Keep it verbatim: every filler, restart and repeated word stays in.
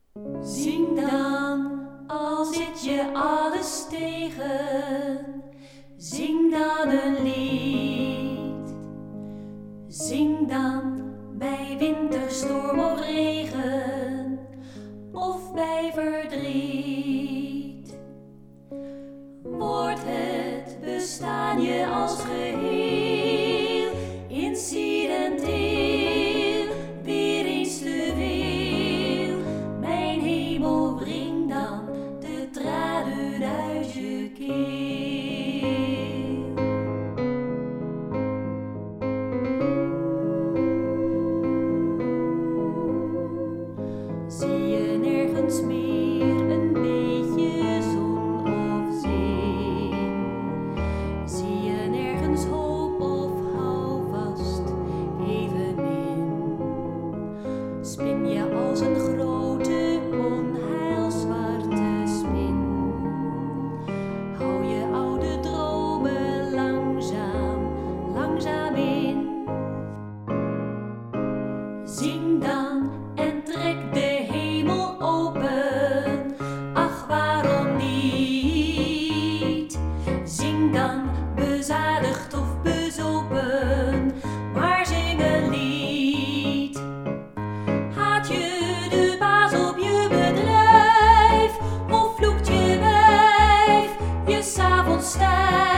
Zing dan, al zit je alles tegen, zing dan een lied. Zing dan bij winterstorm of regen, of bij verdriet. Wordt het bestaan je als geheel incidenteel weer eens te veel? Mijn hemel, wring dan de tranen uit je keel. Zie je nergens meer een beetje zon of zee? Zie je nergens hoop of hou vast evenmin? Spin je als een grote onheilzwarte spin? Hou je oude dromen langzaam, langzaam in. Zing dan en trek de hemel open, ach waarom niet? Zing dan bezadigd of bezopen, maar zing een lied. Haat je de baas op je bedrijf, of vloekt je wijf je 's avonds stijf?